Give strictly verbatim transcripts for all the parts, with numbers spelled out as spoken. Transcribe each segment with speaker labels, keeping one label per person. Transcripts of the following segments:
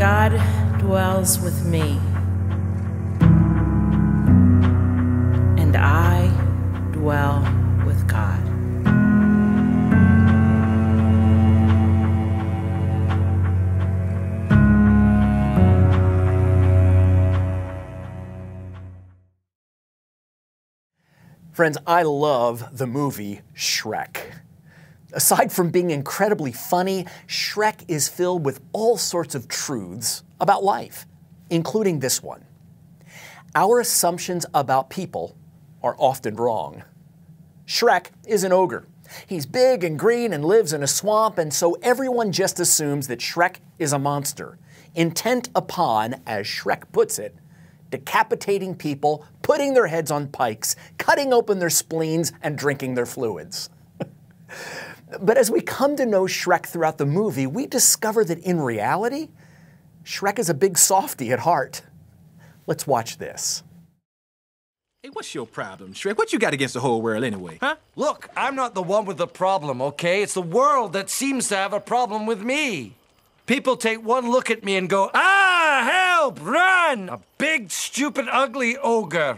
Speaker 1: God dwells with me, and I dwell with God.
Speaker 2: Friends, I love the movie Shrek. Aside from being incredibly funny, Shrek is filled with all sorts of truths about life, including this one. Our assumptions about people are often wrong. Shrek is an ogre. He's big and green and lives in a swamp, and so everyone just assumes that Shrek is a monster, intent upon, as Shrek puts it, decapitating people, putting their heads on pikes, cutting open their spleens, and drinking their fluids. But as we come to know Shrek throughout the movie, we discover that in reality, Shrek is a big softy at heart. Let's watch this.
Speaker 3: Hey, what's your problem, Shrek? What you got against the whole world anyway, huh?
Speaker 4: Look, I'm not the one with the problem, okay? It's the world that seems to have a problem with me. People take one look at me and go, ah, help, run! A big, stupid, ugly ogre.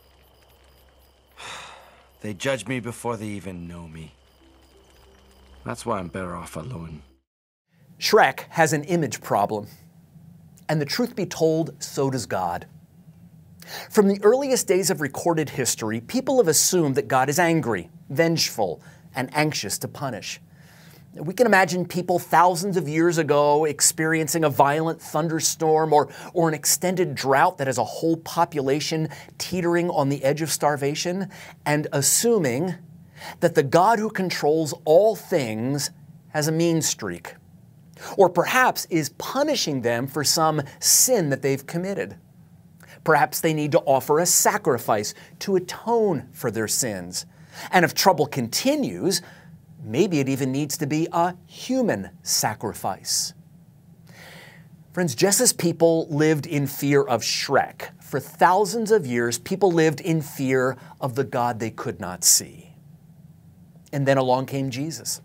Speaker 4: They judge me before they even know me. That's why I'm better off alone.
Speaker 2: Shrek has an image problem. And the truth be told, so does God. From the earliest days of recorded history, people have assumed that God is angry, vengeful, and anxious to punish. We can imagine people thousands of years ago experiencing a violent thunderstorm or, or an extended drought that has a whole population teetering on the edge of starvation, and assuming that the God who controls all things has a mean streak, or perhaps is punishing them for some sin that they've committed. Perhaps they need to offer a sacrifice to atone for their sins. And if trouble continues, maybe it even needs to be a human sacrifice. Friends, just as people lived in fear of Shrek, for thousands of years, people lived in fear of the God they could not see. And then along came Jesus.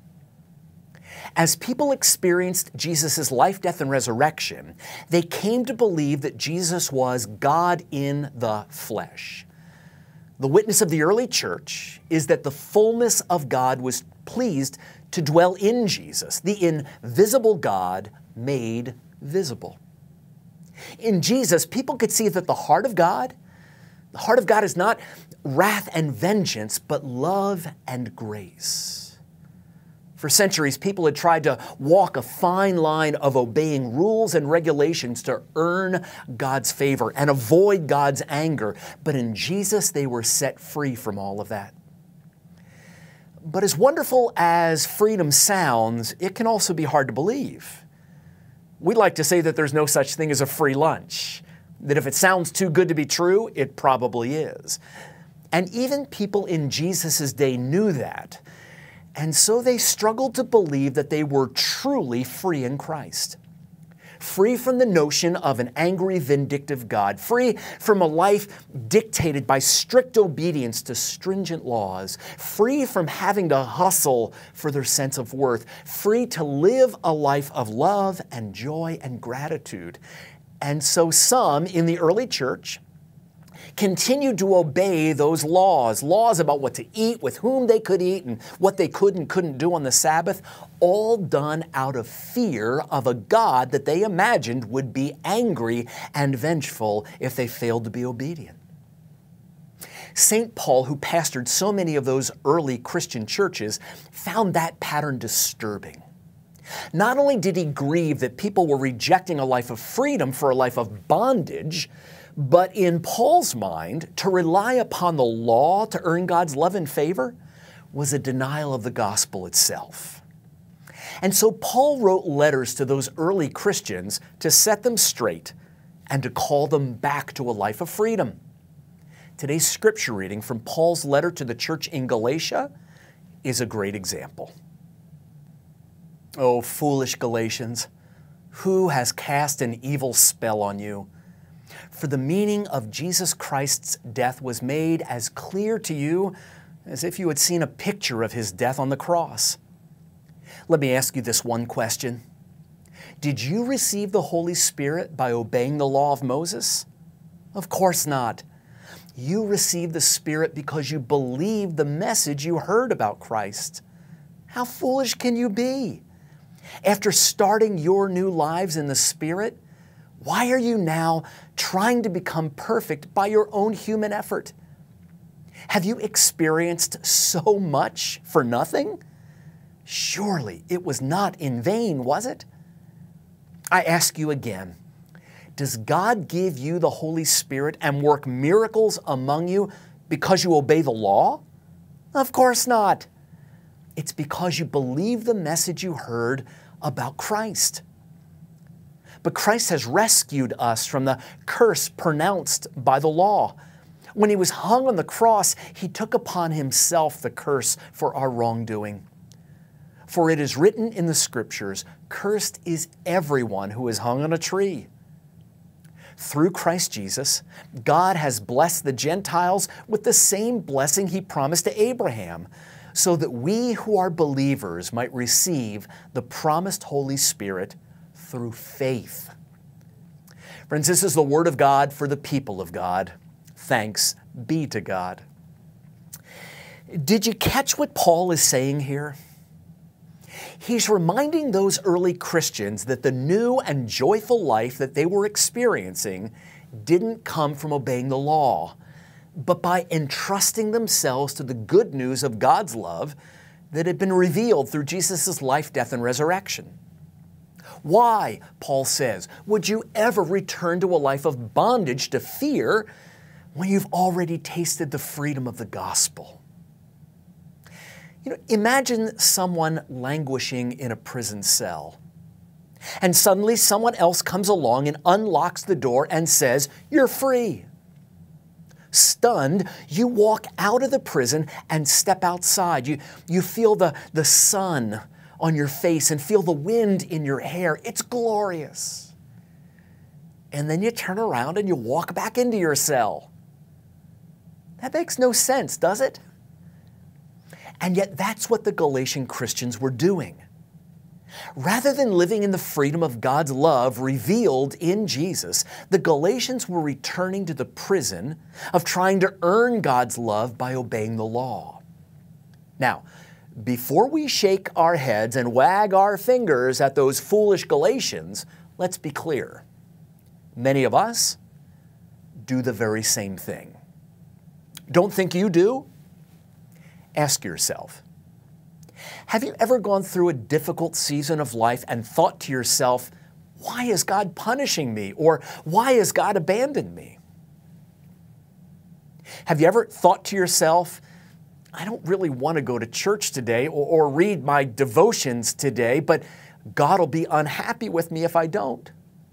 Speaker 2: As people experienced Jesus' life, death, and resurrection, they came to believe that Jesus was God in the flesh. The witness of the early church is that the fullness of God was pleased to dwell in Jesus, the invisible God made visible. In Jesus, people could see that the heart of God, the heart of God is not wrath and vengeance, but love and grace. For centuries, people had tried to walk a fine line of obeying rules and regulations to earn God's favor and avoid God's anger. But in Jesus, they were set free from all of that. But as wonderful as freedom sounds, it can also be hard to believe. We like to say that there's no such thing as a free lunch, that if it sounds too good to be true, it probably is. And even people in Jesus' day knew that. And so they struggled to believe that they were truly free in Christ. Free from the notion of an angry, vindictive God. Free from a life dictated by strict obedience to stringent laws. Free from having to hustle for their sense of worth. Free to live a life of love and joy and gratitude. And so some in the early church continued to obey those laws, laws about what to eat, with whom they could eat, and what they could and couldn't do on the Sabbath, all done out of fear of a God that they imagined would be angry and vengeful if they failed to be obedient. Saint Paul, who pastored so many of those early Christian churches, found that pattern disturbing. Not only did he grieve that people were rejecting a life of freedom for a life of bondage, but in Paul's mind, to rely upon the law to earn God's love and favor was a denial of the gospel itself. And so Paul wrote letters to those early Christians to set them straight and to call them back to a life of freedom. Today's scripture reading from Paul's letter to the church in Galatia is a great example. Oh, foolish Galatians, who has cast an evil spell on you? For the meaning of Jesus Christ's death was made as clear to you as if you had seen a picture of his death on the cross. Let me ask you this one question. Did you receive the Holy Spirit by obeying the law of Moses? Of course not. You received the Spirit because you believed the message you heard about Christ. How foolish can you be? After starting your new lives in the Spirit, why are you now trying to become perfect by your own human effort? Have you experienced so much for nothing? Surely it was not in vain, was it? I ask you again, does God give you the Holy Spirit and work miracles among you because you obey the law? Of course not. It's because you believe the message you heard about Christ. But Christ has rescued us from the curse pronounced by the law. When He was hung on the cross, He took upon Himself the curse for our wrongdoing. For it is written in the Scriptures, "Cursed is everyone who is hung on a tree." Through Christ Jesus, God has blessed the Gentiles with the same blessing He promised to Abraham, so that we who are believers might receive the promised Holy Spirit through faith. Friends, this is the Word of God for the people of God. Thanks be to God. Did you catch what Paul is saying here? He's reminding those early Christians that the new and joyful life that they were experiencing didn't come from obeying the law, but by entrusting themselves to the good news of God's love that had been revealed through Jesus' life, death, and resurrection. Why, Paul says, would you ever return to a life of bondage to fear when you've already tasted the freedom of the gospel? You know, imagine someone languishing in a prison cell, and suddenly someone else comes along and unlocks the door and says, "You're free." Stunned, you walk out of the prison and step outside. You, you feel the, the sun on your face and feel the wind in your hair. It's glorious. And then you turn around and you walk back into your cell. That makes no sense, does it? And yet that's what the Galatian Christians were doing. Rather than living in the freedom of God's love revealed in Jesus, the Galatians were returning to the prison of trying to earn God's love by obeying the law. Now, before we shake our heads and wag our fingers at those foolish Galatians, let's be clear. Many of us do the very same thing. Don't think you do? Ask yourself, have you ever gone through a difficult season of life and thought to yourself, why is God punishing me? Or why has God abandoned me? Have you ever thought to yourself, I don't really want to go to church today or, or read my devotions today, but God will be unhappy with me if I don't?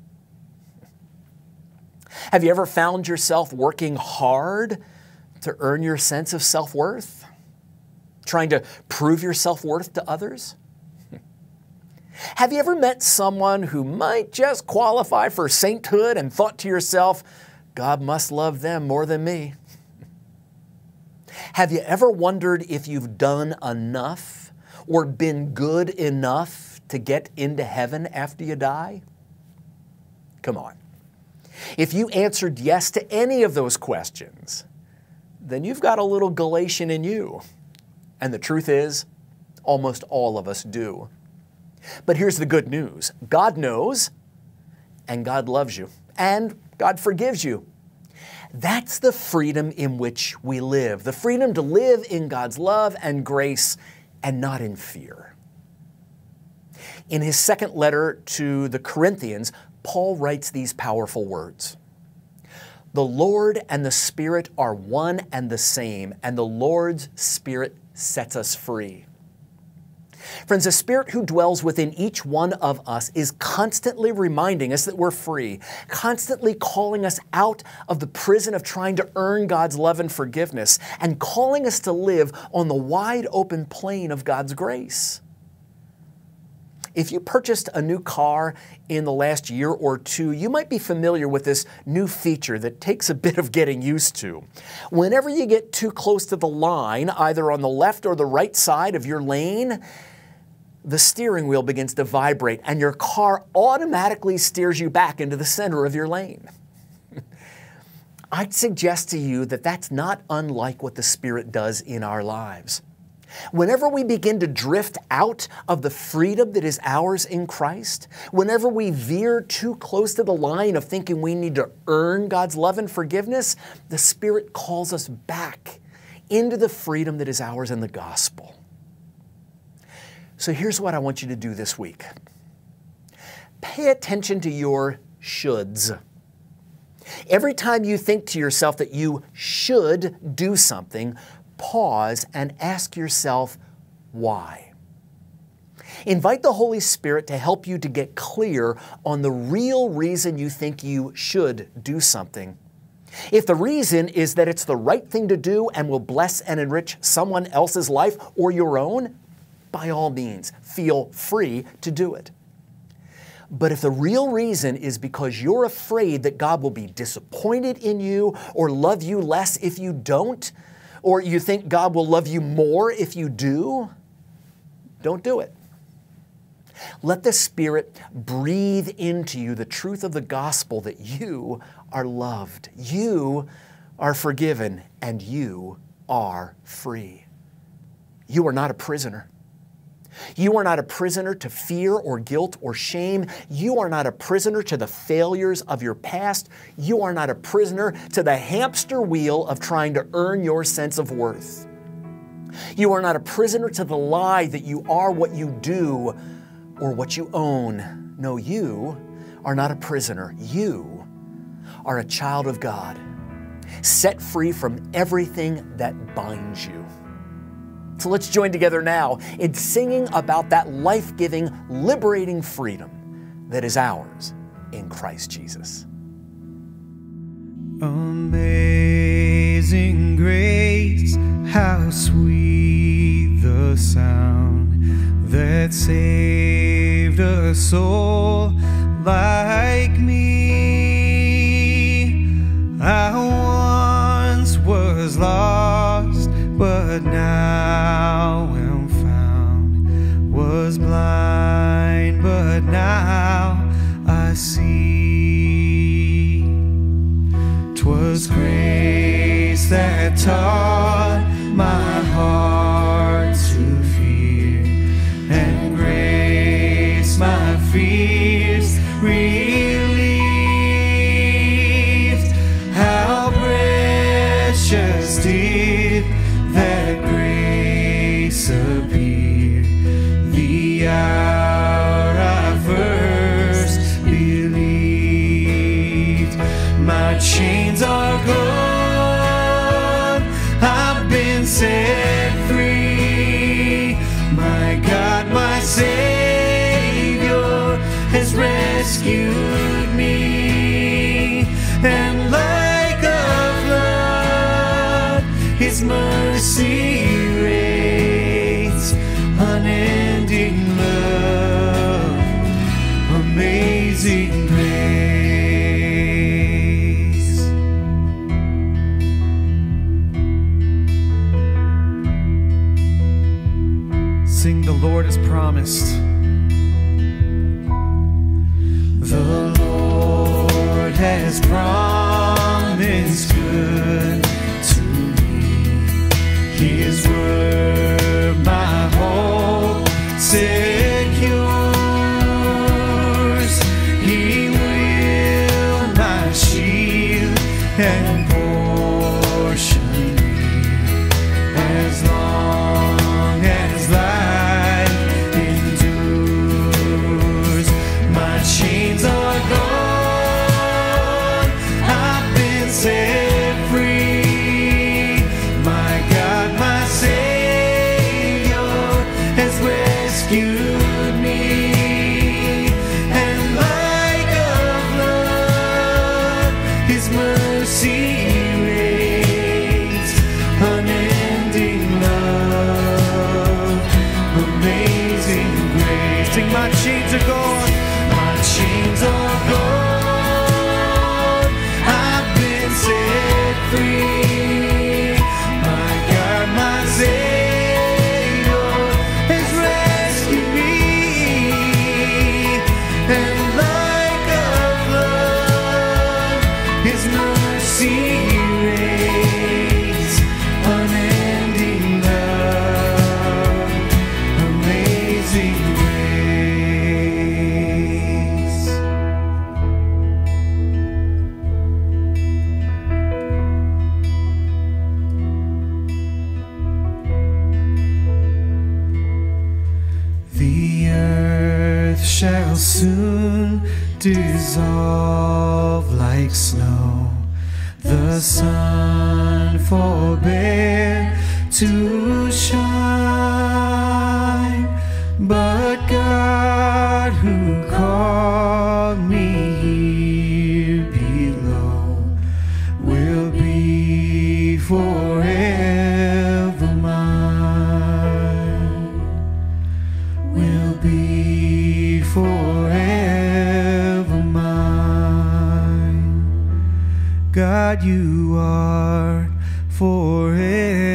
Speaker 2: Have you ever found yourself working hard to earn your sense of self-worth? Trying to prove your self-worth to others? Have you ever met someone who might just qualify for sainthood and thought to yourself, God must love them more than me? Have you ever wondered if you've done enough or been good enough to get into heaven after you die? Come on. If you answered yes to any of those questions, then you've got a little Galatian in you. And the truth is, almost all of us do. But here's the good news. God knows, and God loves you, and God forgives you. That's the freedom in which we live, the freedom to live in God's love and grace and not in fear. In his second letter to the Corinthians, Paul writes these powerful words. The Lord and the Spirit are one and the same, and the Lord's Spirit sets us free. Friends, the Spirit who dwells within each one of us is constantly reminding us that we're free, constantly calling us out of the prison of trying to earn God's love and forgiveness, and calling us to live on the wide open plain of God's grace. If you purchased a new car in the last year or two, you might be familiar with this new feature that takes a bit of getting used to. Whenever you get too close to the line, either on the left or the right side of your lane, the steering wheel begins to vibrate and your car automatically steers you back into the center of your lane. I'd suggest to you that that's not unlike what the Spirit does in our lives. Whenever we begin to drift out of the freedom that is ours in Christ, whenever we veer too close to the line of thinking we need to earn God's love and forgiveness, the Spirit calls us back into the freedom that is ours in the gospel. So here's what I want you to do this week. Pay attention to your shoulds. Every time you think to yourself that you should do something, pause and ask yourself, why? Invite the Holy Spirit to help you to get clear on the real reason you think you should do something. If the reason is that it's the right thing to do and will bless and enrich someone else's life or your own, by all means, feel free to do it. But if the real reason is because you're afraid that God will be disappointed in you or love you less if you don't, or you think God will love you more if you do, don't do it. Let the Spirit breathe into you the truth of the gospel that you are loved, you are forgiven, and you are free. You are not a prisoner. You are not a prisoner to fear or guilt or shame. You are not a prisoner to the failures of your past. You are not a prisoner to the hamster wheel of trying to earn your sense of worth. You are not a prisoner to the lie that you are what you do or what you own. No, you are not a prisoner. You are a child of God, set free from everything that binds you. So let's join together now in singing about that life-giving, liberating freedom that is ours in Christ Jesus.
Speaker 5: Amazing grace, how sweet the sound that saved a soul like me. I once was lost, but now am found, was blind, but now I see. 'Twas grace that taught my heart to fear, and grace my fears relieved. How precious did that grace appear, the hour I first believed. My chains are gone, I've been set free. My God, my Savior has rescued me, and like a flood, His mercy reigns, unending love, amazing grace. Sing, the Lord has promised. The Lord has promised good to me. His word my hope secures. He will my shield and portion be, as long as life endures. My chains are gone, I've been set free. My God, my Savior has rescued me, and like a flood, His mercy shall soon dissolve like snow. The sun forbear to shine, but God who called me here below will be forever mine, will be forever mine. God, you are forever